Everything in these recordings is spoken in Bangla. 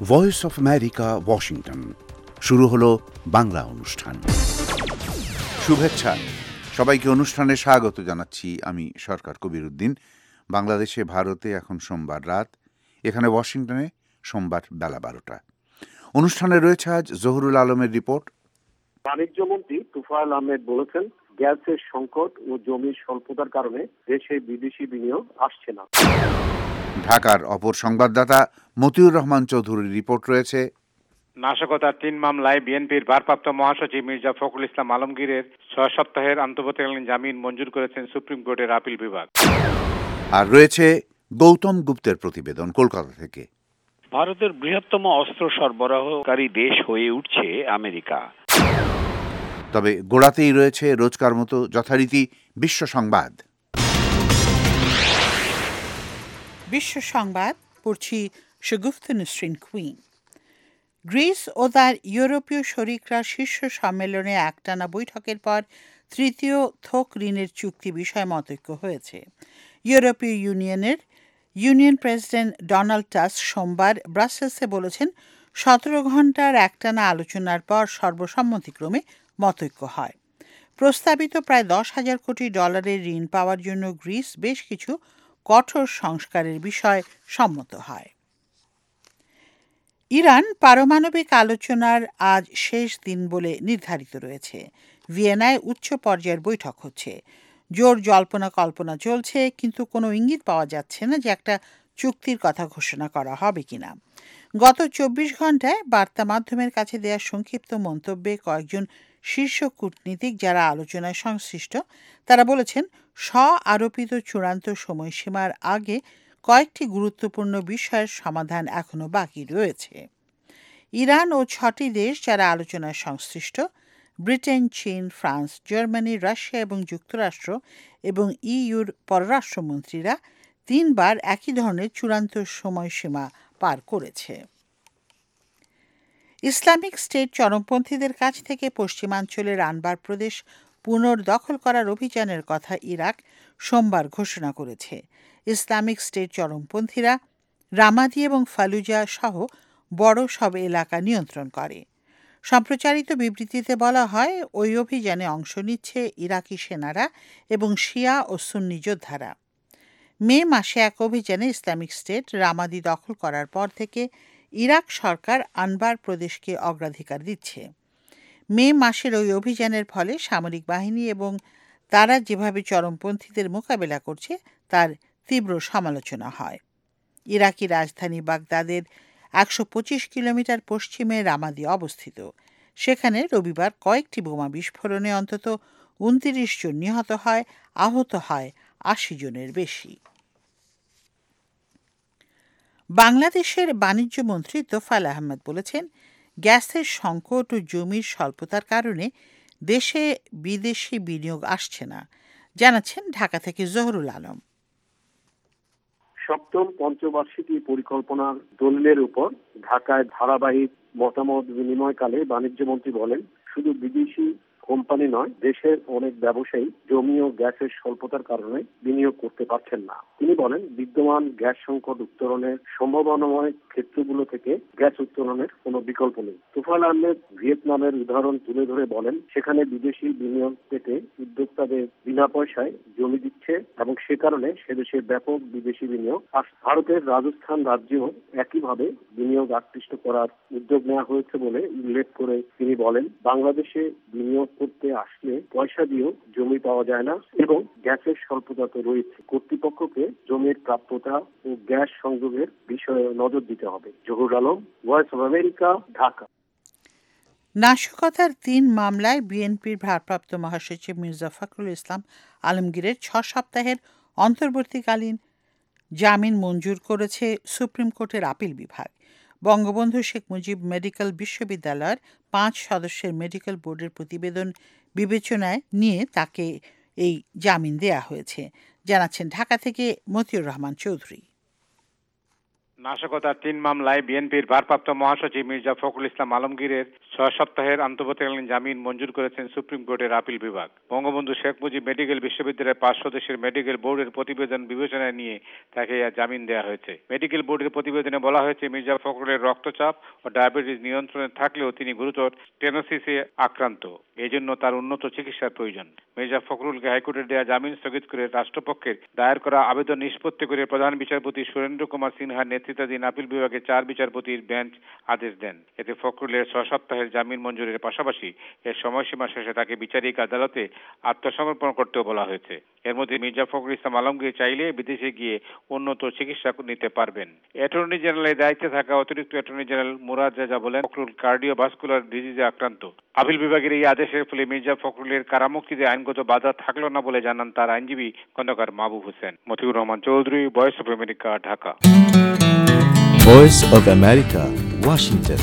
Voice of America, Washington. শুরু হলো বাংলা অনুষ্ঠান। শুভেচ্ছা, সবাইকে অনুষ্ঠানে স্বাগত জানাচ্ছি। আমি সরকার কবির উদ্দিন। বাংলাদেশে, ভারতে এখন সোমবার রাত, এখানে ওয়াশিংটনে সোমবার বেলা 12টা। অনুষ্ঠানে রয়েছে আজ জহুরুল আলমের রিপোর্ট। বাণিজ্যমন্ত্রী তুফায়েল আহমেদ বলেছেন, গ্যাসের সংকট ও জমির স্বল্পতার কারণে দেশে বিদেশি বিনিয়োগ আসছে না। ঢাকার অপর সংবাদদাতা মতিউর রহমান চৌধুরীর রিপোর্ট রয়েছে। নাশকতার 3 মামলায় বিএনপির ভারপ্রাপ্ত মহাসচিব মির্জা ফখরুল ইসলাম আলমগীরের 6 সপ্তাহের অন্তর্বর্তীকালীন জামিন মঞ্জুর করেছেন সুপ্রিম কোর্টের আপিল বিভাগ। আর রয়েছে গৌতম গুপ্তের প্রতিবেদন কলকাতা থেকে। ভারতের বৃহত্তম অস্ত্র সরবরাহকারী দেশ হয়ে উঠছে আমেরিকা। তবে গোড়াতেই রয়েছে রোজকার মতো যথারীতি বিশ্ব সংবাদ। বিশ্ব সংবাদ পড়ছি শগুফতা নসরিন কুইন। গ্রিস ও তার ইউরোপীয় শরিকরা শীর্ষ সম্মেলনে একটানা বৈঠকের পর তৃতীয় থোক ঋণের চুক্তি বিষয়ে মতৈক্য হয়েছে। ইউরোপীয় ইউনিয়ন প্রেসিডেন্ট ডোনাল্ড টাস্ক সোমবার ব্রাসেলসে বলেছেন, 17 ঘণ্টার একটানা আলোচনার পর সর্বসম্মতিক্রমে মতৈক্য হয়। প্রস্তাবিত প্রায় $10,000 কোটি ঋণ পাওয়ার জন্য গ্রিস বেশ কিছু কঠোর সংস্কারের বিষয়ে সম্মত হয়। ইরান পারমাণবিক আলোচনার আজ শেষ দিন বলে নির্ধারিত রয়েছে। ভিয়েনায় উচ্চ পর্যায়ের বৈঠক হচ্ছে। জোর জল্পনা কল্পনা চলছে, কিন্তু কোনো ইঙ্গিত পাওয়া যাচ্ছে না যে একটা চুক্তির কথা ঘোষণা করা হবে কিনা। গত 24 ঘণ্টায় বার্তা মাধ্যমের কাছে দেওয়া সংক্ষিপ্ত মন্তব্যে কয়েকজন শীর্ষ কূটনীতিক যারা আলোচনায় সংশ্লিষ্ট তারা বলেছেন, আরোপিত চূড়ান্ত সময়সীমার আগে কয়েকটি গুরুত্বপূর্ণ বিষয়ের সমাধান এখনও বাকি রয়েছে। ইরান ও 6টি দেশ যারা আলোচনায় সংশ্লিষ্ট, ব্রিটেন, চীন, ফ্রান্স, জার্মানি, রাশিয়া এবং যুক্তরাষ্ট্র এবং ইইউর পররাষ্ট্রমন্ত্রীরা 3 বার একই ধরনের চূড়ান্ত সময়সীমা পার করেছে। ইসলামিক স্টেট চরমপন্থীদের কাছ থেকে পশ্চিমাঞ্চলের আনবার প্রদেশ পুনর্দখল করার অভিযানের কথা ইরাক সোমবার ঘোষণা করেছে। ইসলামিক স্টেট চরমপন্থীরা রামাদি এবং ফালুজা সহ বড় সব এলাকা নিয়ন্ত্রণ করে। সম্প্রচারিত বিবৃতিতে বলা হয়, ওই অভিযানে অংশ নিচ্ছে ইরাকি সেনারা এবং শিয়া ও সুন্নি যোদ্ধারা। মে মাসে এক অভিযানে ইসলামিক স্টেট রামাদি দখল করার পর থেকে ইরাক সরকার আনবার প্রদেশকে অগ্রাধিকার দিচ্ছে। মে মাসের ওই অভিযানের ফলে সামরিক বাহিনী এবং তারা যেভাবে চরমপন্থীদের মোকাবেলা করছে তার তীব্র সমালোচনা হয়। ইরাকি রাজধানী বাগদাদের 125 কিলোমিটার পশ্চিমে রামাদি অবস্থিত। সেখানে রবিবার কয়েকটি বোমা বিস্ফোরণে অন্তত 29 জন নিহত হয়, আহত হয় 80 জনের বেশি। বাংলাদেশের বাণিজ্যমন্ত্রী তোফায়েল আহমেদ বলেছেন, গ্যাসের সংকট ও জমির স্বল্পতার কারণে দেশে বিদেশি বিনিয়োগ আসছে না। জানাচ্ছেন ঢাকা থেকে জহুরুল আলম। সপ্তম পঞ্চবার্ষিকী পরিকল্পনার দলিলের উপর ঢাকায় ধারাবাহিক মতামত বিনিময়কালে বাণিজ্যমন্ত্রী বলেন, শুধু বিদেশি কোম্পানি নয়, দেশের অনেক ব্যবসায়ী জমি ও গ্যাসের স্বল্পতার কারণে বিনিয়োগ করতে পারছেন না। তিনি বলেন, বিদ্যমান গ্যাস সংকট উত্তরণের সম্ভাবনাময় ক্ষেত্রগুলো থেকে গ্যাস উত্তোলনের কোনো বিকল্প নেই। তুফায়েল আহমেদ ভিয়েতনামের উদাহরণ তুলে ধরে বলেন, সেখানে বিদেশি বিনিয়োগ পেতে উদ্যোক্তাদের বিনা পয়সায় জমি দিচ্ছে এবং সে কারণে সে দেশে ব্যাপক বিদেশি বিনিয়োগ আসছে। ভারতের রাজস্থান রাজ্যেও একইভাবে বিনিয়োগ আকৃষ্ট করার উদ্যোগ নেওয়া হয়েছে বলে উল্লেখ করে তিনি বলেন, বাংলাদেশে বিনিয়োগ করতে আসলে পয়সা দিয়েও জমি পাওয়া যায় না এবং গ্যাসের স্বল্পতা তো রয়েছে। কর্তৃপক্ষকে জমির প্রাপ্যতা ও গ্যাস সংযোগের বিষয়ে নজর দিতে হবে। Zahurul Alam, voice of America, Dhaka. নাশকতার 3 মামলায় বিএনপির ভারপ্রাপ্ত মহাসচিব মির্জা ফখরুল ইসলাম আলমগীরের 6 সপ্তাহের অন্তর্বর্তীকালীন জামিন মঞ্জুর করেছে সুপ্রিম কোর্টের আপিল বিভাগ। বঙ্গবন্ধু শেখ মুজিব মেডিকেল বিশ্ববিদ্যালয়ের 5 সদস্যের মেডিকেল বোর্ডের প্রতিবেদন বিবেচনায় নিয়ে তাকে এই জামিন দেয়া হয়েছে। জানাচ্ছেন ঢাকা থেকে মতিউর রহমান চৌধুরী। নাশকতার 3 মামলায় বিএনপির ভারপ্রাপ্ত মহাসচিব মির্জা ফখরুল ইসলাম আলমগীরের 6 সপ্তাহের অন্তর্বর্তীকালীন জামিন মঞ্জুর করেছেন সুপ্রিম কোর্টের আপিল বিভাগ। বঙ্গবন্ধু শেখ মুজিব মেডিকেল বিশ্ববিদ্যালয়ের 5 সদস্যের মেডিকেল বোর্ডের প্রতিবেদন বিবেচনায় নিয়ে তাকে জামিন দেওয়া হয়েছে। মেডিকেল বোর্ডের প্রতিবেদনে বলা হয়েছে, মির্জা ফখরুলের রক্তচাপ ও ডায়াবেটিস নিয়ন্ত্রণে থাকলেও তিনি গুরুতর স্টেনোসিসে আক্রান্ত, এজন্য তার উন্নত চিকিৎসার প্রয়োজন। মির্জা ফখরুলকে হাইকোর্টের দেওয়া জামিন স্থগিত করে রাষ্ট্রপক্ষের দায়ের করা আবেদন নিষ্পত্তি করে প্রধান বিচারপতি সুরেন্দ্র কুমার সিনহার নেতৃত্বাধীন আপিল বিভাগের 4 বিচারপতির বেঞ্চ আদেশ দেন। এতে ফখরুলের 6 সপ্তাহের জামিন মঞ্জুরের পাশাপাশি এর সময়সীমা শেষে তাকে বিচারিক আদালতে আত্মসমর্পণ করতেও বলা হয়েছে। এর মধ্যে মির্জা ফখরুল ইসলাম আলমগীর চাইলে বিদেশে গিয়ে উন্নত চিকিৎসা নিতে পারবেন। অ্যাটর্নি জেনারেলের দায়িত্বে থাকা অতিরিক্ত অ্যাটর্নি জেনারেল মুরাদ রেজা বলেন, ফখরুল কার্ডিওভাস্কুলার ডিজিজে আক্রান্ত। আপিল বিভাগের এই আদেশের ফলে মির্জা ফখরুলের কারামুক্তিতে আইনগত বাধা থাকলো না বলে জানান তার আইনজীবী Khandaker Mahbub Hossain. Motiur Rahman Chowdhury, voice of America, Dhaka. Voice of America, Washington.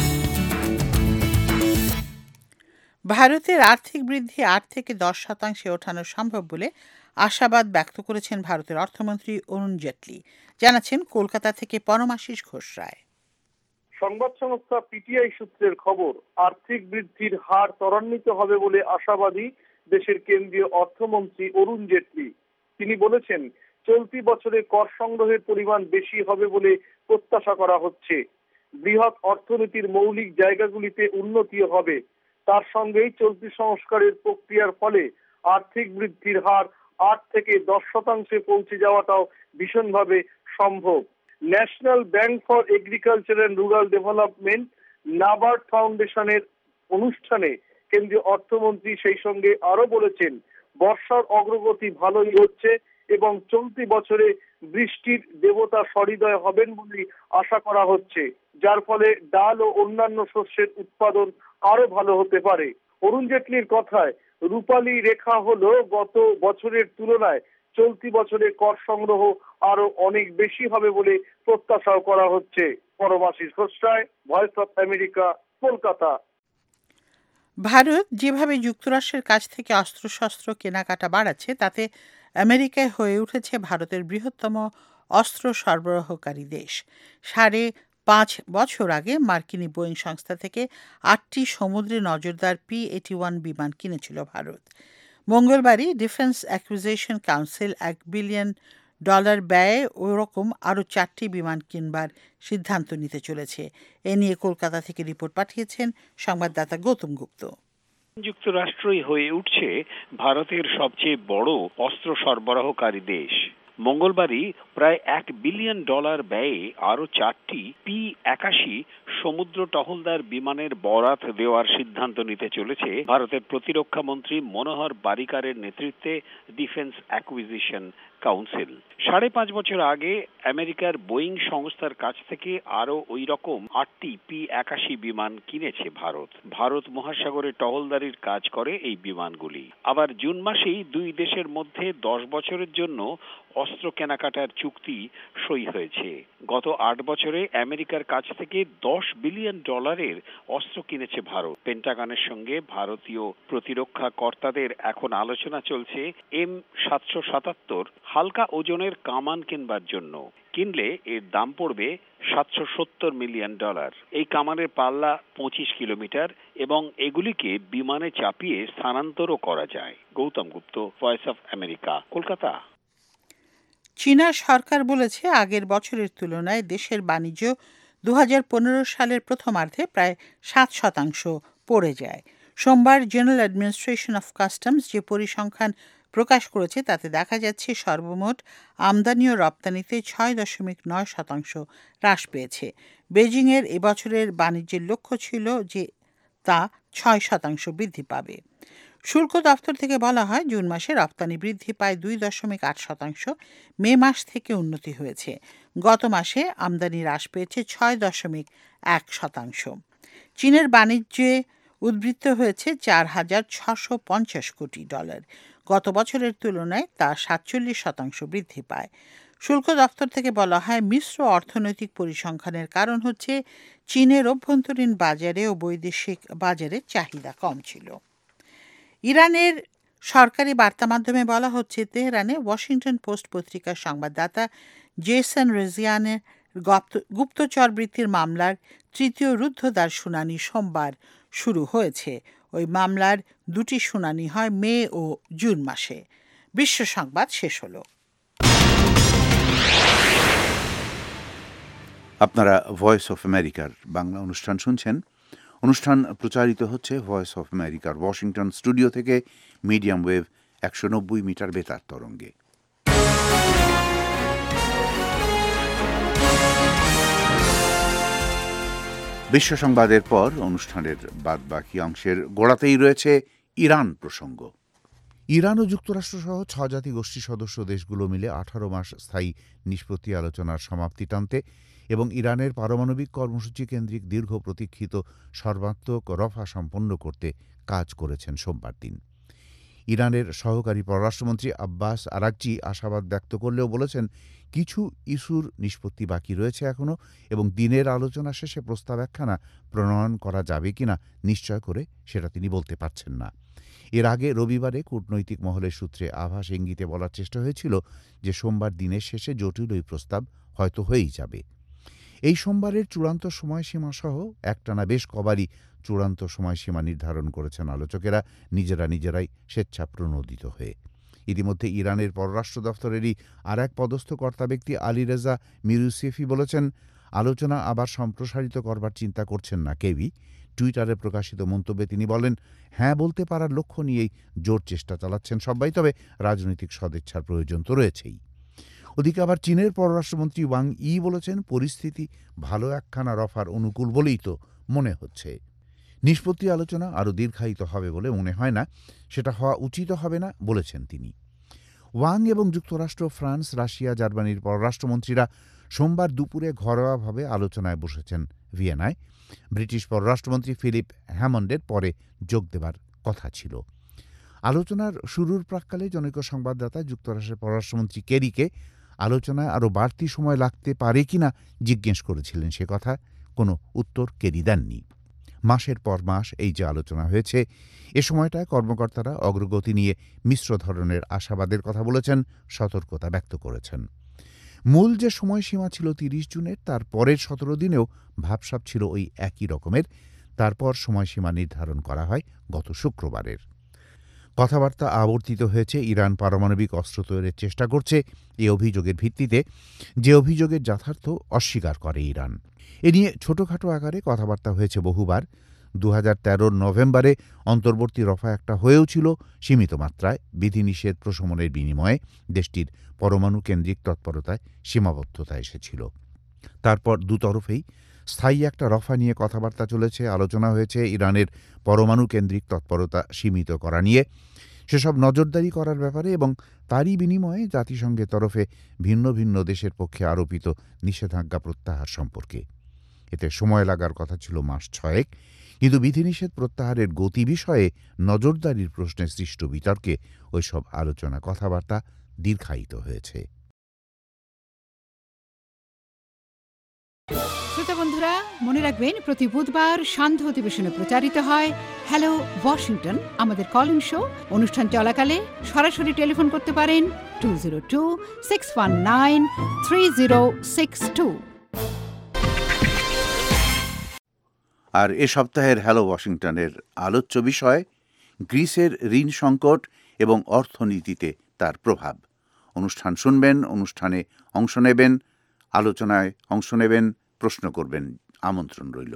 ভারতের আর্থিক বৃদ্ধি 8 থেকে 10% ওঠানো সম্ভব বলে আশাবাদ ব্যক্ত করেছেন ভারতের অর্থমন্ত্রী অরুণ জেটলি। জানাচ্ছেন কলকাতা থেকে পরমাশিস ঘোষ রায়। সংবাদ সংস্থা পিটিআই সূত্রের খবর, আর্থিক বৃদ্ধির হার ত্বরান্বিত হবে বলে আশাবাদী দেশের কেন্দ্রীয় অর্থমন্ত্রী অরুণ জেটলি। তিনি বলেছেন, চলতি বছরে কর সংগ্রহের পরিমাণ বেশি হবে বলে প্রত্যাশা করা হচ্ছে। বৃহৎ অর্থনীতির মৌলিক জায়গাগুলিতে উন্নতিও হবে। তার সঙ্গেই চলতি সংস্কারের প্রক্রিয়ার ফলে আর্থিক বৃদ্ধির হার 8 থেকে 10% পৌঁছে যাওয়াটাও ভীষণভাবে সম্ভব। National bank for agriculture and rural development NABARD ফাউন্ডেশনের অনুষ্ঠানে কেন্দ্রীয় অর্থমন্ত্রী সেই সঙ্গে আরো বলেছেন, বর্ষার অগ্রগতি ভালোই হচ্ছে এবং চলতি বছরে বৃষ্টির দেবতা সহৃদয় হবেন বলে আশা করা হচ্ছে, যার ফলে ডাল ও অন্যান্য শস্যের উৎপাদন আরো ভালো হতে পারে। অরুণ জেটলির কথায়, রূপালী রেখা হলো গত বছরের তুলনায় চলতি বছরে কর সংগ্রহ আরো অনেক বেশি হবে বলে প্রত্যাশাও করা হচ্ছে। Paramashis Ghosh Roy, voice of America, Kolkata. Bharat যেভাবে যুক্তরাষ্ট্রের কাছ থেকে অস্ত্রশস্ত্র কেনাকাটা বাড়াচ্ছে, তাতে আমেরিকায় হয়ে উঠেছে ভারতের বৃহত্তম অস্ত্র সরবরাহকারী দেশ। 5.5 বছর আগে মার্কিনী বোয়িং সংস্থা থেকে 8টি সমুদ্রে নজরদার P-81 বিমান কিনেছিল ভারত। মঙ্গলবারই ডিফেন্স অ্যাকুইজিশন কাউন্সিল $1 বিলিয়ন ব্যয়ে ওরকম আরও 4টি বিমান কিনবার সিদ্ধান্ত নিতে চলেছে। এ নিয়ে কলকাতা থেকে রিপোর্ট পাঠিয়েছেন সংবাদদাতা গৌতম গুপ্ত। যুক্তরাষ্ট্রই হয়ে উঠছে ভারতের সবচেয়ে বড় অস্ত্র সরবরাহকারী দেশ। মঙ্গলবারই প্রায় $1 বিলিয়ন ব্যয়ে আরো 4টি P-81 সমুদ্র টহলদার বিমানের বরাত দেওয়ার সিদ্ধান্ত নিতে চলেছে ভারতের প্রতিরক্ষা মন্ত্রী মনোহর পারিকারের নেতৃত্বে ডিফেন্স অ্যাকুইজিশন কাউন্সিল। 5.5 বছর আগে আমেরিকার বোয়িং সংস্থার কাছ থেকে আরো ওই রকম 8টি P-81 বিমান কিনেছে ভারত। ভারত মহাসাগরে টহলদারির কাজ করে এই বিমানগুলি। আবার জুন মাসেই দুই দেশের মধ্যে 10 বছরের জন্য অস্ত্র কেনাকাটার চুক্তি সই হয়েছে। গত 8 বছরে আমেরিকার কাছ থেকে $10 বিলিয়ন অস্ত্র কিনেছে ভারত। পেন্টাগনের সঙ্গে ভারতীয় প্রতিরক্ষা কর্তাদের এখন আলোচনা চলছে M777 হালকা ওজনের কামান কিনবার জন্য। কিনলে এর দাম পড়বে $770 মিলিয়ন। এই কামানের পাল্লা 25 কিলোমিটার এবং এগুলিকে বিমানে চাপিয়ে স্থানান্তরও করা যায়। Gautam Gupta, voice of America, Kolkata. চীনা সরকার বলেছে, আগের বছরের তুলনায় দেশের বাণিজ্য 2015 সালের প্রথমার্ধে প্রায় 7% পড়ে যায়। সোমবার জেনারেল অ্যাডমিনিস্ট্রেশন অফ কাস্টমস যে পরিসংখ্যান প্রকাশ করেছে তাতে দেখা যাচ্ছে সর্বমোট আমদানি ও রপ্তানিতে 6.9% হ্রাস পেয়েছে। বেজিংয়ের এবছরের বাণিজ্যের লক্ষ্য ছিল যে তা 6% বৃদ্ধি পাবে। শুল্ক দপ্তর থেকে বলা হয়, জুন মাসে রপ্তানি বৃদ্ধি পায় 2.8%। মে মাস থেকে উন্নতি হয়েছে। গত মাসে আমদানি হ্রাস পেয়েছে 6.1%। চীনের বাণিজ্যে উদ্বৃত্ত হয়েছে $4,650 কোটি। গত বছরের তুলনায় তা 47% বৃদ্ধি পায়। শুল্ক দপ্তর থেকে বলা হয়, মিশ্র অর্থনৈতিক পরিসংখ্যানের কারণ হচ্ছে চীনের অভ্যন্তরীণ বাজারে ও বৈদেশিক বাজারে চাহিদা কম ছিল। ইরানের সরকারি বার্তা মাধ্যমে বলা হচ্ছে, তেহরানে ওয়াশিংটন পোস্ট পত্রিকার সংবাদদাতা জেসন গুপ্তচর বৃত্তির মামলার তৃতীয় রুদ্ধদ্বার শুনানি সোমবার শুরু হয়েছে। ওই মামলার দুটি শুনানি হয় মে ও জুন মাসে। বিশ্ব সংবাদ শেষ হলো। আপনারা ভয়েস অফ আমেরিকার বাংলা অনুষ্ঠান শুনছেন। অনুষ্ঠান প্রচারিত হচ্ছে ভয়েস অফ আমেরিকার ওয়াশিংটন স্টুডিও থেকে মিডিয়াম ওয়েভ 190 মিটার বেতার তরঙ্গে। বিশ্ব সংবাদের পর অনুষ্ঠানের বাদবাকি অংশের গোড়াতেই রয়েছে ইরান প্রসঙ্গ। ইরান ও যুক্তরাষ্ট্রসহ 6 জাতি গোষ্ঠী সদস্য দেশগুলো মিলে 18 মাস স্থায়ী নিষ্পত্তি আলোচনার সমাপ্তি টানতে এবং ইরানের পারমাণবিক কর্মসূচি কেন্দ্রিক দীর্ঘ প্রতীক্ষিত সর্বাত্মক রফা সম্পন্ন করতে কাজ করেছেন সোমবার দিন। ইরানের সহকারী পররাষ্ট্রমন্ত্রী আব্বাস আরাকচি আশাবাদ ব্যক্ত করলেও বলেছেন কিছু ইস্যুর নিষ্পত্তি বাকি রয়েছে এখনও এবং দিনের আলোচনা শেষে প্রস্তাব একখানা প্রণয়ন করা যাবে কিনা নিশ্চয় করে সেটা তিনি বলতে পারছেন না। এর আগে রবিবারে কূটনৈতিক মহলের সূত্রে আভাস ইঙ্গিতে বলার চেষ্টা হয়েছিল যে সোমবার দিনের শেষে জটিল ওই প্রস্তাব হয়তো হয়েই যাবে। এই সোমবারের চূড়ান্ত সময়সীমা সহ একটানা বেশ কবারই চূড়ান্ত সময়সীমা নির্ধারণ করেছেন আলোচকেরা নিজেরাই স্বেচ্ছাপ্রণোদিত হয়ে। ইতিমধ্যে ইরানের পররাষ্ট্র দফতরেরই আর এক পদস্থ কর্তা ব্যক্তি আলী রেজা মিরুসিফি বলেছেন, আলোচনা আবার সম্প্রসারিত করবার চিন্তা করছেন না কেউই। টুইটারে প্রকাশিত মন্তব্যে তিনি বলেন, হ্যাঁ বলতে পারার লক্ষ্য নিয়েই জোর চেষ্টা চালাচ্ছেন সবাই, তবে রাজনৈতিক সদিচ্ছার প্রয়োজন তো রয়েছেই। ওদিকে আবার চীনের পররাষ্ট্রমন্ত্রী ওয়াং ই বলেছেন, পরিস্থিতি ভালো একখানা রফার অনুকূল বলেই তো মনে হচ্ছে। নিষ্পত্তি আলোচনা আরও দীর্ঘায়িত হবে বলে মনে হয় না, সেটা হওয়া উচিত হবে না বলেছেন তিনি। ওয়াং এবং যুক্তরাষ্ট্র, ফ্রান্স, রাশিয়া, জার্মানির পররাষ্ট্রমন্ত্রীরা সোমবার দুপুরে ঘরোয়াভাবে আলোচনায় বসেছেন ভিয়েনায়। ব্রিটিশ পররাষ্ট্রমন্ত্রী ফিলিপ হ্যামন্ডের পরে যোগ দেবার কথা ছিল। আলোচনার শুরুর প্রাক্কালে জনৈক সংবাদদাতা যুক্তরাষ্ট্রের পররাষ্ট্রমন্ত্রী কেরিকে আলোচনায় আরও বাড়তি সময় লাগতে পারে কিনা জিজ্ঞেস করেছিলেন। সে কথা কোনো উত্তর কেরি দেননি। মাসের পর মাস এই যে আলোচনা হয়েছে, এ সময়টায় কর্মকর্তারা অগ্রগতি নিয়ে মিশ্র ধরনের আশাবাদের কথা বলেছেন, সতর্কতা ব্যক্ত করেছেন। মূল যে সময়সীমা ছিল 30 জুনের, তার পরের 17 দিনেও ভাবসাব ছিল ওই একই রকমের। তারপর সময়সীমা নির্ধারণ করা হয় গত শুক্রবারের। কথাবার্তা আবর্তিত হয়েছে ইরান পারমাণবিক অস্ত্র তৈরির চেষ্টা করছে এই অভিযোগের ভিত্তিতে, যে অভিযোগের যথার্থ অস্বীকার করে ইরান। এ নিয়ে ছোটখাটো আকারে কথাবার্তা হয়েছে বহুবার। 2013 নভেম্বরে অন্তর্বর্তী রফা একটা হয়েও ছিল সীমিত মাত্রায় বিধিনিষেধ প্রশমনের বিনিময়ে দেশটির পরমাণু কেন্দ্রিক তৎপরতায় সীমাবদ্ধতা এসেছিল। তারপর দুতরফেই স্থায়ী একটা রফা নিয়ে কথাবার্তা চলেছে, আলোচনা হয়েছে ইরানের পরমাণু কেন্দ্রিক তৎপরতা সীমিত করা নিয়ে, সেসব নজরদারি করার ব্যাপারে এবং তারই বিনিময়ে জাতিসংঘের তরফে ভিন্ন ভিন্ন দেশের পক্ষে আরোপিত নিষেধাজ্ঞা প্রত্যাহার সম্পর্কে। এতে সময় লাগার কথা ছিল মাস 6, কিন্তু বিধিনিষেধ প্রত্যাহারের গতি বিষয়ে নজরদারির প্রশ্নে সৃষ্ট বিতর্কে ওইসব আলোচনা কথাবার্তা দীর্ঘায়িত হয়েছে। শ্রোতা বন্ধুরা, মনে রাখবেন প্রতি বুধবার সান্ধ্য অধিবেশনে প্রচারিত হয় হ্যালো ওয়াশিংটন, আমাদের কল ইন শো। অনুষ্ঠান চলাকালে সরাসরি টেলিফোন করতে পারেন 202-619-3062। আর এ সপ্তাহের হ্যালো ওয়াশিংটনের আলোচ্য বিষয় গ্রিসের ঋণ সংকট এবং অর্থনীতিতে তার প্রভাব। অনুষ্ঠান শুনবেন, অনুষ্ঠানে অংশ নেবেন, আলোচনায় অংশ নেবেন, প্রশ্ন করবেন, আমন্ত্রণ রইল।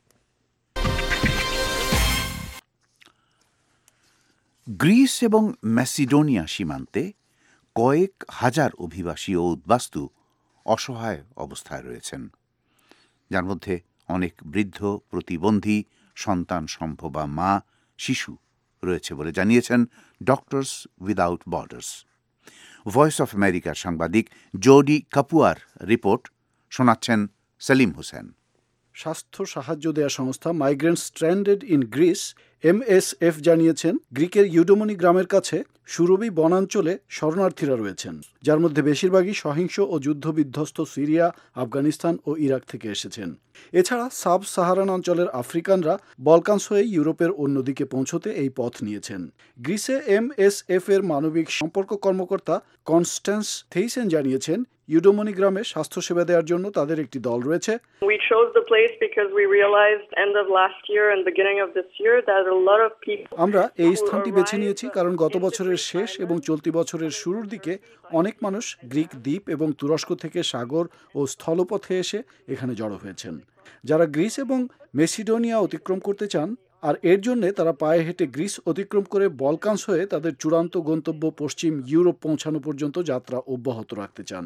গ্রিস এবং ম্যাসিডোনিয়া সীমান্তে কয়েক হাজার অভিবাসী ও উদ্বাস্তু অসহায় অবস্থায় রয়েছেন, যার মধ্যে অনেক বৃদ্ধ, প্রতিবন্ধী, সন্তান সম্ভবা মা, শিশু রয়েছে বলে জানিয়েছেন doctors without borders. Voice of আমেরিকার সাংবাদিক জোডি কাপুয়ার রিপোর্ট শোনাচ্ছেন সেলিম হোসেন। স্বাস্থ্য সাহায্য দেয়া সংস্থা migrants stranded in Greece MSF জানিয়েছেন, গ্রিকের ইউডোমনি গ্রামের কাছে সুরবি বনাঞ্চলে শরণার্থীরা রয়েছেন, যার মধ্যে বেশিরভাগই সহিংস ও যুদ্ধবিধ্বস্ত সিরিয়া, আফগানিস্তান ও ইরাক থেকে এসেছেন। এছাড়া সাব সাহারান অঞ্চলের আফ্রিকানরা বলকানস হয়ে ইউরোপের অন্যদিকে পৌঁছতে এই পথ নিয়েছেন। গ্রিসে MSF এর মানবিক সম্পর্ক কর্মকর্তা কনস্ট্যান্স থেইসেন জানিয়েছেন, ইউডোমনি গ্রামে স্বাস্থ্যসেবা দেওয়ার জন্য তাদের একটি দল রয়েছে। We chose the place because we realized end of last year and beginning of this year that a lot of people আমরা এই স্থানটি বেছে নিয়েছি কারণ গত বছরের শেষ এবং চলতি বছরের শুরুর দিকে অনেক মানুষ গ্রিক দ্বীপ এবং তুরস্ক থেকে সাগর ও স্থলপথে এসে এখানে জড়ো হয়েছেন, যারা গ্রিস এবং মেসিডোনিয়া অতিক্রম করতে চান আর এর জন্য তারা পায়ে হেঁটে গ্রিস অতিক্রম করে বলকানস হয়ে তাদের চূড়ান্ত গন্তব্য পশ্চিম ইউরোপ পৌঁছানো পর্যন্ত যাত্রা অব্যাহত রাখতে চান।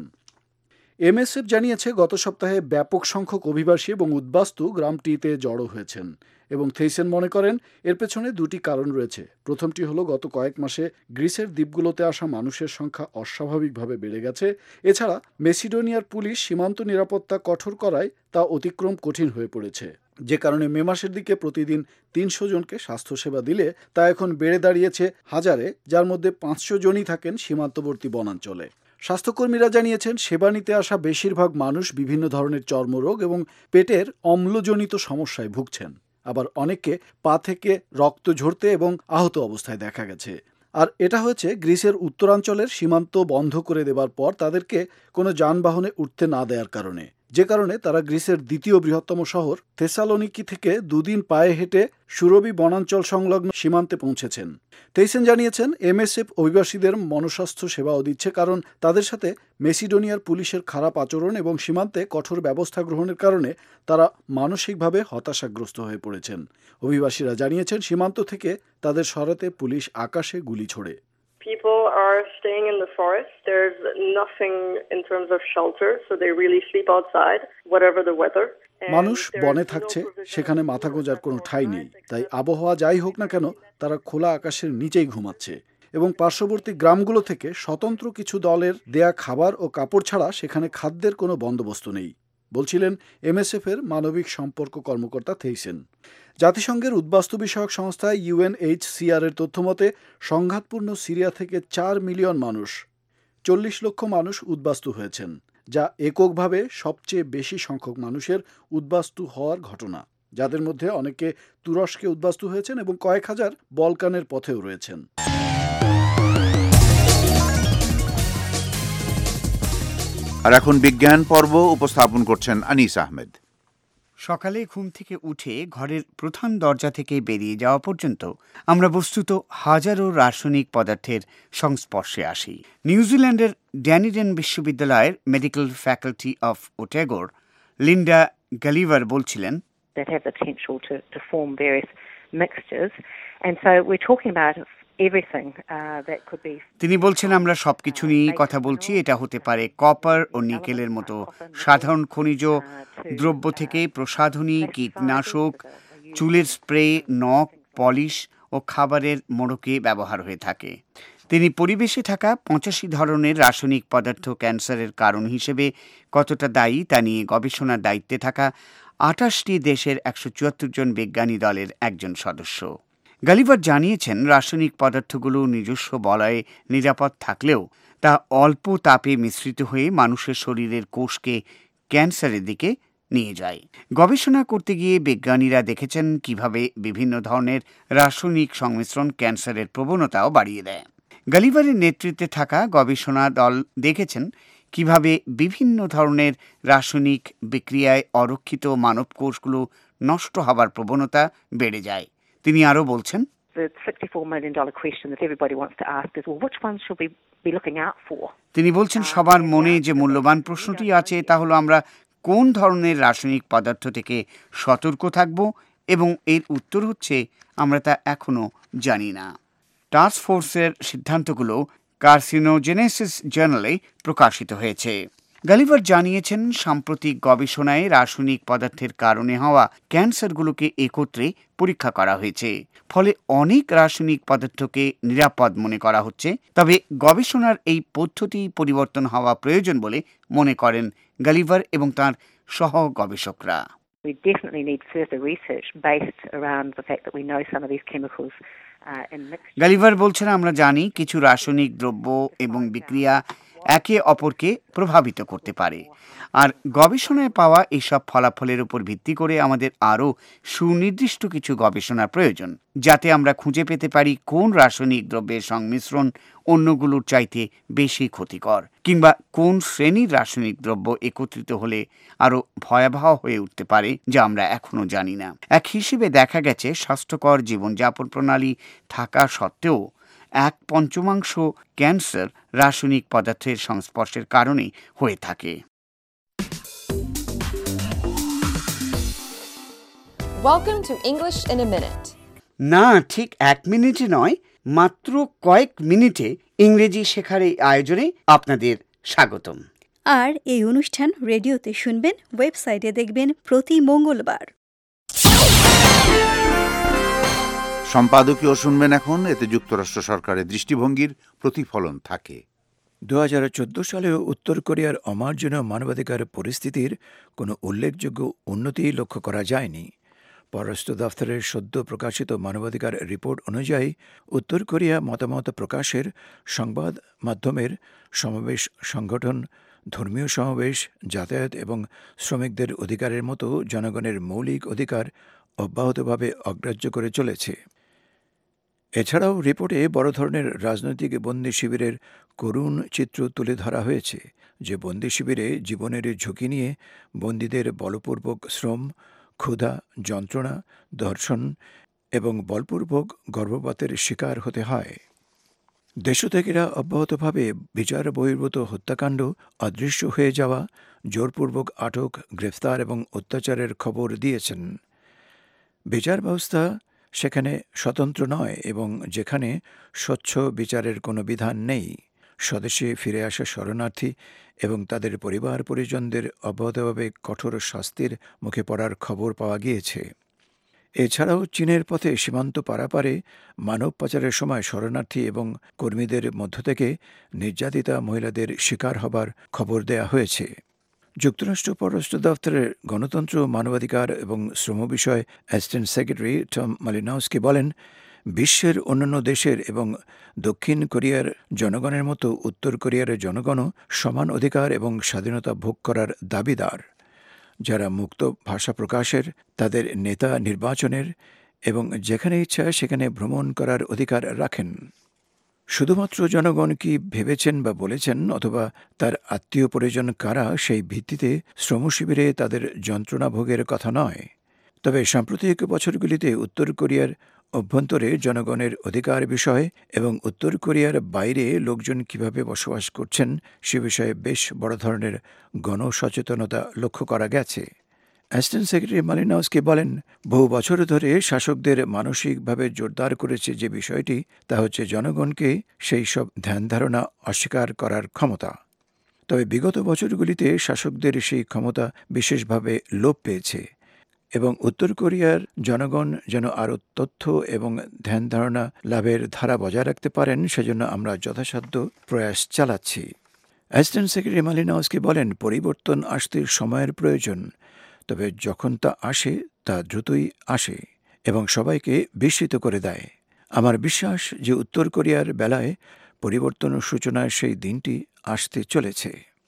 এমএসএফ জানিয়েছে গত সপ্তাহে ব্যাপক সংখ্যক অভিবাসী এবং উদ্বাস্তু গ্রামটিতে জড়ো হয়েছেন এবং থেইসেন মনে করেন এর পেছনে দুটি কারণ রয়েছে। প্রথমটি হলো গত কয়েক মাসে গ্রিসের দ্বীপগুলোতে আসা মানুষের সংখ্যা অস্বাভাবিকভাবে বেড়ে গেছে। এছাড়া মেসিডোনিয়ার পুলিশ সীমান্ত নিরাপত্তা কঠোর করায় তা অতিক্রম কঠিন হয়ে পড়েছে, যে কারণে মে মাসের দিকে প্রতিদিন ৩০০ জনকে স্বাস্থ্যসেবা দিলে তা এখন বেড়ে দাঁড়িয়েছে হাজারে, যার মধ্যে ৫০০ জনই থাকেন সীমান্তবর্তী বনাঞ্চলে। স্বাস্থ্যকর্মীরা জানিয়েছেন সেবা নিতে আসা বেশিরভাগ মানুষ বিভিন্ন ধরনের চর্মরোগ এবং পেটের অম্লজনিত সমস্যায় ভুগছেন, আবার অনেককে পা থেকে রক্ত ঝরতে এবং আহত অবস্থায় দেখা গেছে। আর এটা হয়েছে গ্রিসের উত্তরাঞ্চলের সীমান্ত বন্ধ করে দেবার পর তাদেরকে কোনো যানবাহনে উঠতে না দেওয়ার কারণে, যে কারণে তারা গ্রিসের দ্বিতীয় বৃহত্তম শহর থেসালোনিকি থেকে দুদিন পায়ে হেঁটে সুরবি বনাঞ্চল সংলগ্ন সীমান্তে পৌঁছেছেন। থেইসেন জানিয়েছেন এমএসএফ অভিবাসীদের মনস্বাস্থ্য সেবাও দিচ্ছে কারণ তাদের সাথে মেসিডোনিয়ার পুলিশের খারাপ আচরণ এবং সীমান্তে কঠোর ব্যবস্থা গ্রহণের কারণে তারা মানসিকভাবে হতাশাগ্রস্ত হয়ে পড়েছেন। অভিবাসীরা জানিয়েছেন সীমান্ত থেকে তাদের সরাতে পুলিশ আকাশে গুলি ছোড়ে। People are staying in the forest. There's nothing in terms of shelter, so they really sleep outside, whatever the weather. মানুষ বনে থাকছে, সেখানে মাথা গোঁজার কোনো ঠাঁই নেই, তাই আবহাওয়া যাই হোক না কেন তারা খোলা আকাশের নিচেই ঘুমাচ্ছে এবং পার্শ্ববর্তী গ্রামগুলো থেকে স্বতন্ত্র কিছু দলের দেয়া খাবার ও কাপড় ছাড়া সেখানে খাদ্যের কোনো বন্দোবস্ত নেই, বলছিলেন এমএসএফ এর মানবিক সম্পর্ক কর্মকর্তা থেইসেন। জাতিসংঘের উদ্বাস্তু বিষয়ক সংস্থা ইউএনএইচসিআর এর তথ্যমতে সংঘাতপূর্ণ সিরিয়া থেকে ৪ মিলিয়ন মানুষ, ৪০ লক্ষ মানুষ উদ্বাস্তু হয়েছেন, যা এককভাবে সবচেয়ে বেশি সংখ্যক মানুষের উদ্বাস্তু হওয়ার ঘটনা, যাদের মধ্যে অনেকে তুরস্কে উদ্বাস্তু হয়েছেন এবং কয়েক হাজার বলকানের পথেও রয়েছেন। আর এখন বিজ্ঞান পর্ব উপস্থাপন করছেন আনিস আহমেদ। সকালে ঘুম থেকে উঠে ঘরের প্রধান দরজা থেকে বেরিয়ে যাওয়া পর্যন্ত আমরা বস্তুত হাজারো রাসায়নিক পদার্থের সংস্পর্শে আসি। নিউজিল্যান্ডের ড্যানিডেন বিশ্ববিদ্যালয়ের মেডিকেল ফ্যাকাল্টি অফ ওটেগোর লিন্ডা গালিভার বলছিলেন, that have the potential to form various mixtures, and so we're talking about everything that could be. তিনি বলছেন আমরা সবকিছু নিয়েই কথা বলছি। এটা হতে পারে কপার ও নিকেলের মতো সাধারণ খনিজ দ্রব্য থেকে প্রসাধনী, কীটনাশক, চুলের স্প্রে, নখ পলিশ ও খাবারের মোড়কে ব্যবহার হয়ে থাকে। তিনি পরিবেশে থাকা ৮৫ ধরনের রাসায়নিক পদার্থ ক্যান্সারের কারণ হিসেবে কতটা দায়ী তা নিয়ে গবেষণার দায়িত্বে থাকা ২৮টি দেশের ১৭৪ জন বিজ্ঞানী দলের একজন সদস্য। গালিভার জানিয়েছেন রাসায়নিক পদার্থগুলো নিজস্ব বলয়ে নিরাপদ থাকলেও তা অল্প তাপে মিশ্রিত হয়ে মানুষের শরীরের কোষকে ক্যান্সারের দিকে নিয়ে যায়। গবেষণা করতে গিয়ে বিজ্ঞানীরা দেখেছেন কিভাবে বিভিন্ন ধরনের রাসায়নিক সংমিশ্রণ ক্যান্সারের প্রবণতাও বাড়িয়ে দেয়। গালিভারের নেতৃত্বে থাকা গবেষণা দল দেখেছেন কিভাবে বিভিন্ন ধরনের রাসায়নিক বিক্রিয়ায় অরক্ষিত মানব কোষগুলো নষ্ট হবার প্রবণতা বেড়ে যায়। তিনি আরও বলছেন, তিনি বলছেন সবার মনে যে মূল্যবান প্রশ্নটি আছে তা হলো আমরা কোন ধরনের রাসায়নিক পদার্থ থেকে সতর্ক থাকব, এবং এর উত্তর হচ্ছে আমরা তা এখনো জানি না। টাস্ক ফোর্সের সিদ্ধান্তগুলো কার্সিনোজেনেসিস জার্নালে প্রকাশিত হয়েছে। গালিভার জানিয়েছেন সাম্প্রতিক গবেষণায় রাসায়নিক পদার্থের কারণে হওয়া ক্যান্সারগুলোকে একত্রে পরীক্ষা করা হয়েছে, ফলে অনেক রাসায়নিক পদার্থকে নিরাপদ মনে করা হচ্ছে। তবে গবেষণার এই পদ্ধতি পরিবর্তন হওয়া প্রয়োজন বলে মনে করেন গালিভার এবং তাঁর সহ গবেষকরা। We definitely need further research based around the fact that we know some of these chemicals Gulliver বলছেন আমরা জানি কিছু রাসায়নিক দ্রব্য এবং বিক্রিয়া একে অপরকে প্রভাবিত করতে পারে। আর গবেষণায় পাওয়া এইসব ফলাফলের উপর ভিত্তি করে আমাদের আরও সুনির্দিষ্ট কিছু গবেষণার প্রয়োজন, যাতে আমরা খুঁজে পেতে পারি কোন রাসায়নিক দ্রব্যের সংমিশ্রণ অন্যগুলোর চাইতে বেশি ক্ষতিকর, কিংবা কোন শ্রেণীর রাসায়নিক দ্রব্য একত্রিত হলে আরও ভয়াবহ হয়ে উঠতে পারে যা আমরা এখনো জানি না। এক হিসেবে দেখা গেছে স্বাস্থ্যকর জীবনযাপন প্রণালী থাকা সত্ত্বেও 1/5 ক্যান্সার রাসায়নিক পদার্থের সংস্পর্শের কারণে হয়ে থাকে। Welcome to English in a Minute. না, ঠিক 1 মিনিটে নয়, মাত্র কয়েক মিনিটে ইংরেজি শেখার এই আয়োজনে আপনাদের স্বাগতম। আর এই অনুষ্ঠান রেডিওতে শুনবেন, ওয়েবসাইটে দেখবেন প্রতি মঙ্গলবার। সম্পাদকীয় শুনবেন এখন, এতে যুক্তরাষ্ট্র সরকারের দৃষ্টিভঙ্গির প্রতিফলন থাকে। 2014 সালেও উত্তর কোরিয়ার অমার্জনীয় মানবাধিকার পরিস্থিতির কোনো উল্লেখযোগ্য উন্নতি লক্ষ্য করা যায়নি। পররাষ্ট্র দফতরের সদ্য প্রকাশিত মানবাধিকার রিপোর্ট অনুযায়ী উত্তর কোরিয়া মতামত প্রকাশের, সংবাদ মাধ্যমের সমাবেশ সংগঠন, ধর্মীয় সমাবেশ, যাতায়াত এবং শ্রমিকদের অধিকারের মতো জনগণের মৌলিক অধিকার অব্যাহতভাবে অগ্রাহ্য করে চলেছে। এছাড়াও রিপোর্টে বড় ধরনের রাজনৈতিক বন্দি শিবিরের করুণ চিত্র তুলে ধরা হয়েছে, যে বন্দি শিবিরে জীবনের ঝুঁকি নিয়ে বন্দীদের বলপূর্বক শ্রম, ক্ষুধা, যন্ত্রণা, ধর্ষণ এবং বলপূর্বক গর্ভপাতের শিকার হতে হয়। দেশত্যাগীরা অব্যাহতভাবে বিচার বহির্ভূত হত্যাকাণ্ড, অদৃশ্য হয়ে যাওয়া, জোরপূর্বক আটক, গ্রেফতার এবং অত্যাচারের খবর দিয়েছেন। বিচার ব্যবস্থা সেখানে স্বতন্ত্র নয় এবং যেখানে স্বচ্ছ বিচারের কোনো বিধান নেই। স্বদেশে ফিরে আসা শরণার্থী এবং তাদের পরিবার পরিজনদের অব্যাহতভাবে কঠোর শাস্তির মুখে পড়ার খবর পাওয়া গিয়েছে। এছাড়াও চীনের পথে সীমান্ত পারাপারে মানব পাচারের সময় শরণার্থী এবং কর্মীদের মধ্য থেকে নির্যাতিতা মহিলাদের শিকার হবার খবর দেয়া হয়েছে। যুক্তরাষ্ট্র পররাষ্ট্র দফতরের গণতন্ত্র, মানবাধিকার এবং শ্রম বিষয় অ্যাসিস্ট্যান্ট সেক্রেটারি টম মালিনস্কি বলেন, বিশ্বের অন্যান্য দেশের এবং দক্ষিণ কোরিয়ার জনগণের মতো উত্তর কোরিয়ার জনগণও সমান অধিকার এবং স্বাধীনতা ভোগ করার দাবিদার, যারা মুক্ত ভাষা প্রকাশের, তাদের নেতা নির্বাচনের এবং যেখানে ইচ্ছা সেখানে ভ্রমণ করার অধিকার রাখেন। শুধুমাত্র জনগণ কি ভেবেছেন বা বলেছেন অথবা তার আত্মীয় পরিজন কারা, সেই ভিত্তিতে শ্রমশিবিরে তাদের যন্ত্রণা ভোগের কথা নয়। তবে সাম্প্রতিক বছরগুলিতে উত্তর কোরিয়ার অভ্যন্তরে জনগণের অধিকার বিষয় এবং উত্তর কোরিয়ার বাইরে লোকজন কিভাবে বসবাস করছেন সে বিষয়ে বেশ বড় ধরনের গণসচেতনতা লক্ষ্য করা গেছে। অ্যাসিস্ট্যান্ট সেক্রেটারি মালিনস্কি বলেন, বহু বছর ধরে শাসকদের মানসিকভাবে জোরদার করেছে যে বিষয়টি, তা হচ্ছে জনগণকে সেই সব ধ্যান ধারণা অস্বীকার করার ক্ষমতা। তবে বিগত বছরগুলিতে শাসকদের সেই ক্ষমতা বিশেষভাবে লোপ পেয়েছে এবং উত্তর কোরিয়ার জনগণ যেন আরও তথ্য এবং ধ্যান ধারণা লাভের ধারা বজায় রাখতে পারেন, সেজন্য আমরা যথাসাধ্য প্রয়াস চালাচ্ছি। অ্যাসিস্ট্যান্ট সেক্রেটারি মালিনস্কি বলেন, পরিবর্তন আসতে সময়ের প্রয়োজন, তবে যখন তা আসে তা দ্রুতই আসে এবং সবাইকে বিস্মিত করে দেয়। আমার বিশ্বাস যে উত্তর কোরিয়ার বেলায় পরিবর্তন সূচনার সেই দিনটি আসতে চলেছে।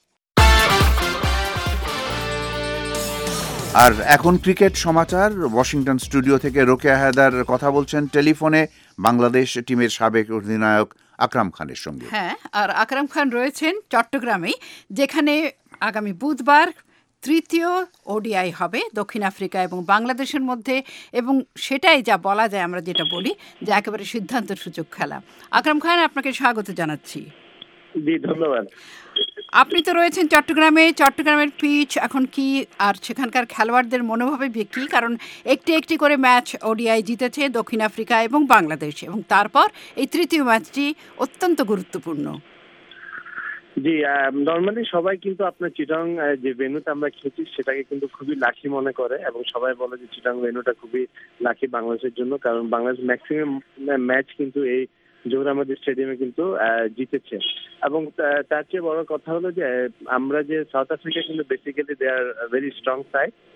আর এখন ক্রিকেট সমাচার। ওয়াশিংটন স্টুডিও থেকে রোকেয়া হায়দার কথা বলছেন টেলিফোনে বাংলাদেশ টিমের সাবেক অধিনায়ক আকরাম খানের সঙ্গে। হ্যাঁ, আর আকরাম খান রয়েছেন চট্টগ্রামে, যেখানে আগামী বুধবার তৃতীয় ওডিআই হবে দক্ষিণ আফ্রিকা এবং বাংলাদেশের মধ্যে, এবং সেটাই যা বলা যায়, আমরা যেটা বলি যে একেবারে সিদ্ধান্তের সূচক খেলা। আকরাম খান, আপনাকে স্বাগত জানাচ্ছি। জি, ধন্যবাদ। আপনি তো রয়েছেন চট্টগ্রামে। চট্টগ্রামের পিচ এখন কি, আর সেখানকার খেলোয়াড়দের মনোভাবে কি? কারণ একটি একটি করে ম্যাচ ওডিআই জিতেছে দক্ষিণ আফ্রিকা এবং বাংলাদেশ, এবং তারপর এই তৃতীয় ম্যাচটি অত্যন্ত গুরুত্বপূর্ণ। জি, নর্মালি সবাই কিন্তু আপনার চিটাং যে ভেন্যুতে আমরা খেলছি সেটাকে কিন্তু খুবই লাকি মনে করে এবং সবাই বলে যে চিটাং ভেন্যুটা খুবই লাকি বাংলাদেশের জন্য, কারণ বাংলাদেশ ম্যাক্সিমাম ম্যাচ কিন্তু এই জোহর আহমেদ স্টেডিয়ামে কিন্তু জিতেছে। এবং তার চেয়ে বড় কথা হলো যে আমরা যে সাউথ আফ্রিকা কিন্তু basically they are very strong side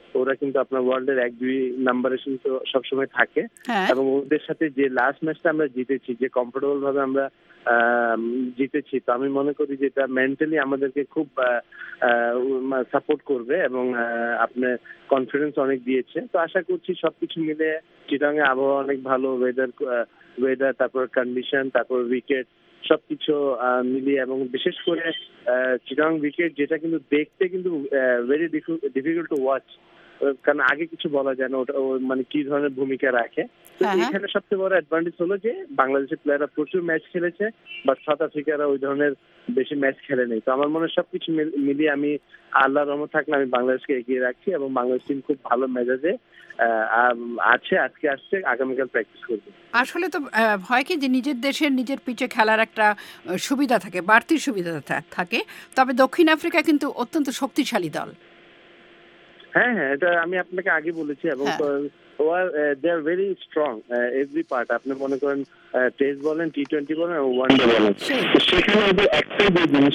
ওরা কিন্তু আপনার ওয়ার্ল্ডের 1-2 নাম্বারে কিন্তু সবসময় থাকে, এবং ওদের সাথে যে লাস্ট ম্যাচটা আমরা জিতেছি, যে কমফোর্টেবল ভাবে আমরা জিতেছি, তো আমি মনে করি যে এটা মেন্টালি আমাদেরকে খুব সাপোর্ট করবে এবং আপনার কনফিডেন্স অনেক দিয়েছে। তো আশা করছি সবকিছু মিলে চিটাগাং এ আবহাওয়া অনেক ভালো, ওয়েদার তারপর কন্ডিশন, তারপর উইকেট, সবকিছু মিলিয়ে, এবং বিশেষ করে চিটাগাং উইকেট যেটা কিন্তু দেখতে কিন্তু ভেরি ডিফিকাল্ট টু ওয়াচ, কারণ আগে কিছু বলা যায় না ওটা মানে কি ধরনের ভূমিকা রাখে। তো এখানে সবচেয়ে বড় অ্যাডভান্টেজ হলো যে বাংলাদেশের প্লেয়াররা প্রচুর ম্যাচ খেলেছে, বাট সাউথ আফ্রিকারা ওই ধরনের বেশি ম্যাচ খেলে নেই। তো আমার মনে হয় সবকিছু মিলিয়ে আমি আল্লাহর রহমত থাকলে আমি বাংলাদেশকে এগিয়ে রাখছি, এবং বাংলাদেশ টিম খুব ভালো মেজাজে আছে, আজকে আসছে, আগামীকাল প্র্যাকটিস করবে। আসলে তো হয় কি যে নিজের দেশের নিজের পিচে খেলার একটা সুবিধা থাকে, বাড়তি সুবিধা থাকে, তবে দক্ষিণ আফ্রিকা কিন্তু অত্যন্ত শক্তিশালী দল। হ্যাঁ, এটা আমি আপনাকে আগে বলেছি, এবং they are very strong every part. আপনি মনে করেন টেস্ট বলেন, টি-20 বলেন, ওয়ানডে বলেন, সেখানে ওদের একটাই জিনিস।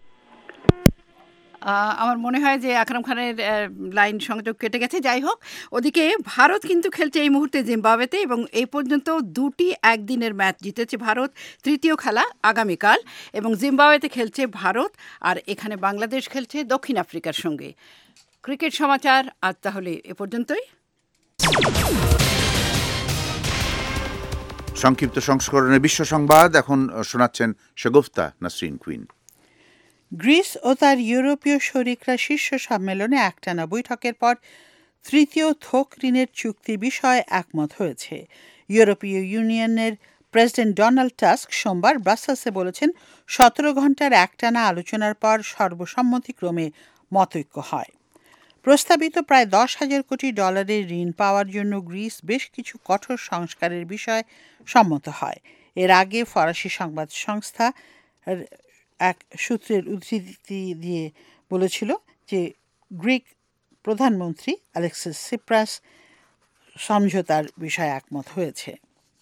আমার মনে হয় যে আকরাম খানের লাইন সংযোগ কেটে গেছে। যাই হোক, ওদিকে ভারত কিন্তু খেলছে এই মুহূর্তে জিম্বাবুয়েতে, এবং এই পর্যন্ত 2টি একদিনের ম্যাচ জিতেছে ভারত। তৃতীয় খেলা আগামীকাল, এবং জিম্বাবুয়েতে খেলছে ভারত, আর এখানে বাংলাদেশ খেলছে দক্ষিণ আফ্রিকার সঙ্গে। ক্রিকেট সমাচার আজ তাহলে এ পর্যন্তই। সংক্ষিপ্ত সংস্করণে বিশ্ব সংবাদ এখন শোনাচ্ছেন শাগুফতা নাসরিন কুইন। গ্রিস ও তার ইউরোপীয় শরিকরা শীর্ষ সম্মেলনে একটানা বৈঠকের পর তৃতীয় থোক ঋণের চুক্তি বিষয়ে একমত হয়েছে। ইউরোপীয় ইউনিয়নের প্রেসিডেন্ট ডোনাল্ড টাস্ক সোমবার ব্রাসেলসে বলেছেন 17 ঘণ্টার একটানা আলোচনার পর সর্বসম্মতিক্রমে মতৈক্য হয়। প্রস্তাবিত প্রায় $10,000 কোটি ঋণ পাওয়ার জন্য গ্রিস বেশ কিছু কঠোর সংস্কারের বিষয়ে সম্মত হয়। এর আগে ফরাসি সংবাদ সংস্থা এক সূত্রের উদ্ধৃতি দিয়ে বলেছিল যে গ্রিক প্রধানমন্ত্রী আলেক্সিস সিপ্রাস সমঝোতার বিষয়ে একমত হয়েছে।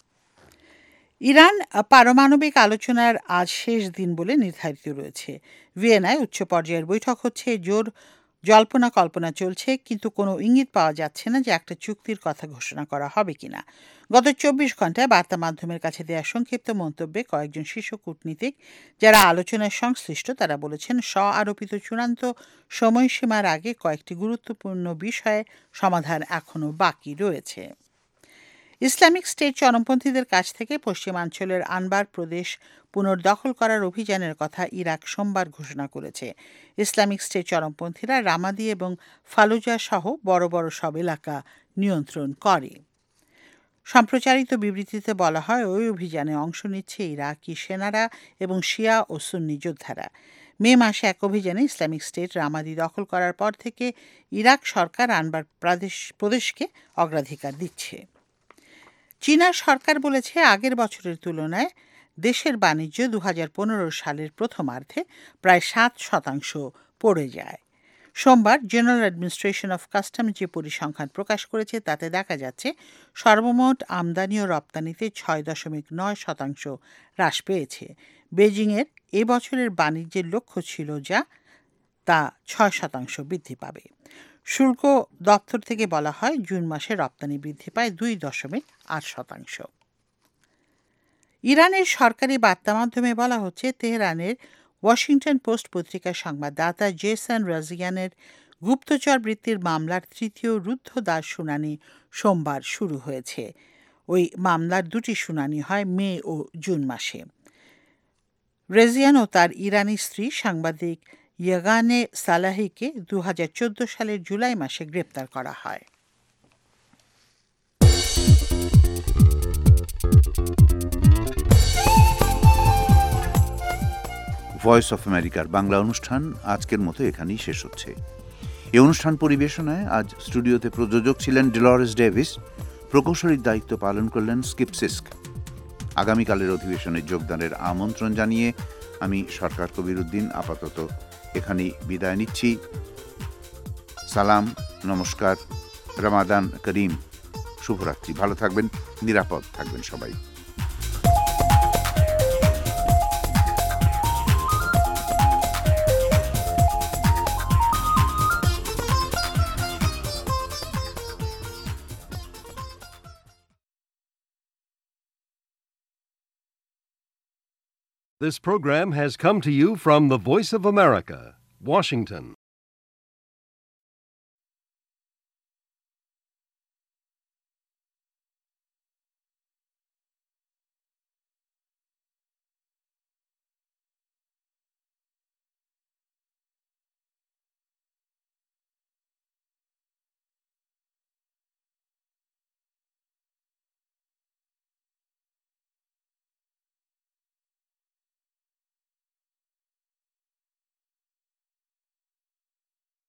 ইরান পারমাণবিক আলোচনার আজ শেষ দিন বলে নির্ধারিত রয়েছে। ভিয়েনায় উচ্চ পর্যায়ের বৈঠক হচ্ছে, জোর জল্পনা কল্পনা চলছে, কিন্তু কোনো ইঙ্গিত পাওয়া যাচ্ছে না যে একটা চুক্তির কথা ঘোষণা করা হবে কিনা। গত 24 ঘণ্টায় বার্তা মাধ্যমের কাছে দেওয়া সংক্ষিপ্ত মন্তব্যে কয়েকজন শীর্ষ কূটনীতিক যারা আলোচনায় সংশ্লিষ্ট তারা বলেছেন আরোপিত চূড়ান্ত সময়সীমার আগে কয়েকটি গুরুত্বপূর্ণ বিষয়ে সমাধান এখনও বাকি রয়েছে। ইসলামিক স্টেট চরমপন্থীদের কাছ থেকে পশ্চিমাঞ্চলের আনবার প্রদেশ পুনর্দখল করার অভিযানের কথা ইরাক সোমবার ঘোষণা করেছে। ইসলামিক স্টেট চরমপন্থীরা রামাদি এবং ফালুজা সহ বড় বড় সব এলাকা নিয়ন্ত্রণ করে। সম্প্রচারিত বিবৃতিতে বলা হয়, ওই অভিযানে অংশ নিচ্ছে ইরাকি সেনারা এবং শিয়া ও সুন্নি যোদ্ধারা। মে মাসে এক অভিযানে ইসলামিক স্টেট রামাদি দখল করার পর থেকে ইরাক সরকার আনবার প্রদেশকে অগ্রাধিকার দিচ্ছে। চীনা সরকার বলেছে আগের বছরের তুলনায় দেশের বাণিজ্য 2015 সালের প্রথমার্ধে প্রায় 7% পড়ে যায়। সোমবার জেনারেল অ্যাডমিনিস্ট্রেশন অফ কাস্টম যে পরিসংখ্যান প্রকাশ করেছে তাতে দেখা যাচ্ছে সর্বমোট আমদানি ও রপ্তানিতে 6.9% হ্রাস পেয়েছে। বেজিংয়ের এ বছরের বাণিজ্যের লক্ষ্য ছিল যা তা 6% বৃদ্ধি পাবে। শুল্ক দপ্তর থেকে বলা হয় জুন মাসে রপ্তানি বৃদ্ধি পায় 2.8%। ইরানের সরকারি বার্তা মাধ্যমে বলা হচ্ছে তেহরানের ওয়াশিংটন পোস্ট পত্রিকার সংবাদদাতা জেসন রাজিয়ানের গুপ্তচর বৃত্তির মামলার তৃতীয় রুদ্ধদ্বার শুনানি সোমবার শুরু হয়েছে। ওই মামলার 2টি শুনানি হয় মে ও জুন মাসে। রেজিয়ান ও তার ইরানি স্ত্রী সাংবাদিক ইয়াগানে সালাহিকে 2014 সালের জুলাই মাসে গ্রেপ্তার করা হয়। ভয়েস অফ আমেরিকার বাংলা অনুষ্ঠান আজকের মতো এখানেই শেষ হচ্ছে। এই অনুষ্ঠান পরিবেশনায় আজ স্টুডিওতে প্রযোজক ছিলেন ডেলরেস ডেভিস, প্রকৌশলীর দায়িত্ব পালন করলেন স্কিপ সিস্ক। আগামীকালের অধিবেশনে যোগদানের আমন্ত্রণ জানিয়ে আমি সরকার কবিরউদ্দিন আপাতত এখানেই বিদায় নিচ্ছি। সালাম, নমস্কার, রমাদান করিম, শুভরাত্রি। ভালো থাকবেন, নিরাপদ থাকবেন সবাই। This program has come to you from the Voice of America, Washington.